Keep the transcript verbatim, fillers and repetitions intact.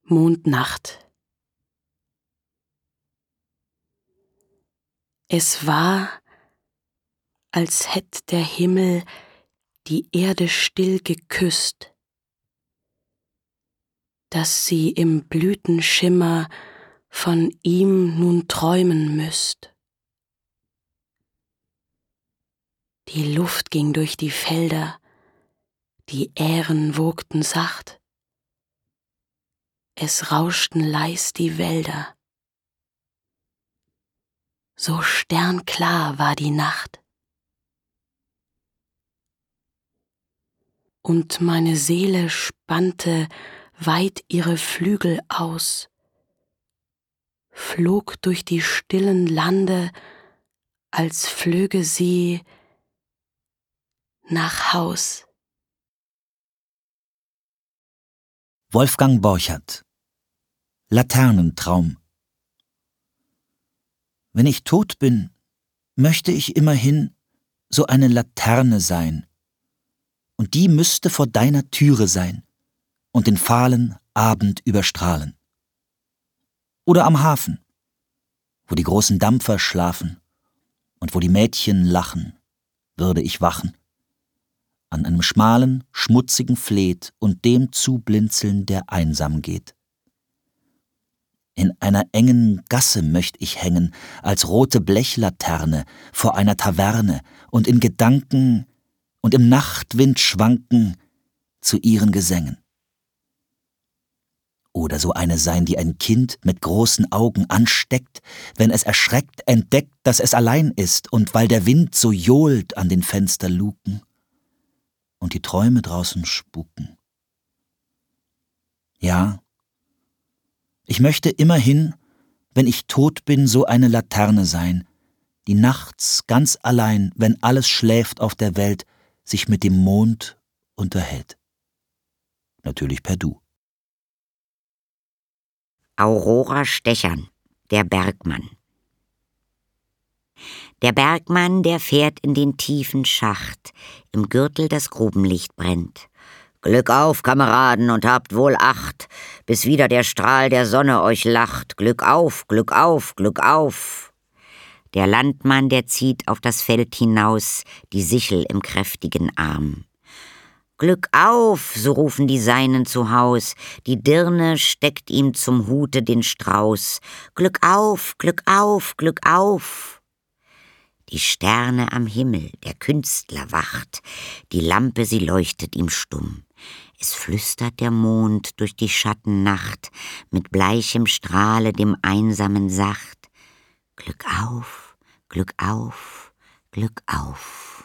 Mondnacht. Es war, als hätt der Himmel die Erde still geküsst, dass sie im Blütenschimmer von ihm nun träumen müsst. Die Luft ging durch die Felder, die Ähren wogten sacht, es rauschten leis die Wälder. So sternklar war die Nacht. Und meine Seele spannte weit ihre Flügel aus, flog durch die stillen Lande, als flöge sie nach Haus. Wolfgang Borchert: Laternentraum. Wenn ich tot bin, möchte ich immerhin so eine Laterne sein, und die müsste vor deiner Türe sein und den fahlen Abend überstrahlen. Oder am Hafen, wo die großen Dampfer schlafen und wo die Mädchen lachen, würde ich wachen, an einem schmalen, schmutzigen Fleet und dem zublinzeln, der einsam geht. In einer engen Gasse möcht ich hängen, als rote Blechlaterne vor einer Taverne und in Gedanken und im Nachtwind schwanken zu ihren Gesängen. Oder so eine sein, die ein Kind mit großen Augen ansteckt, wenn es erschreckt entdeckt, dass es allein ist, und weil der Wind so johlt an den Fensterluken und die Träume draußen spuken. Ja, ich möchte immerhin, wenn ich tot bin, so eine Laterne sein, die nachts ganz allein, wenn alles schläft auf der Welt, sich mit dem Mond unterhält. Natürlich per Du. Aurora Stechern, der Bergmann. Der Bergmann, der fährt in den tiefen Schacht, im Gürtel das Grubenlicht brennt. Glück auf, Kameraden, und habt wohl Acht, bis wieder der Strahl der Sonne euch lacht. Glück auf, Glück auf, Glück auf. Der Landmann, der zieht auf das Feld hinaus, die Sichel im kräftigen Arm. Glück auf, so rufen die Seinen zu Haus, die Dirne steckt ihm zum Hute den Strauß. Glück auf, Glück auf, Glück auf. Die Sterne am Himmel, der Künstler wacht, die Lampe, sie leuchtet ihm stumm. Es flüstert der Mond durch die Schattennacht, mit bleichem Strahle dem Einsamen sacht. Glück auf, Glück auf, Glück auf.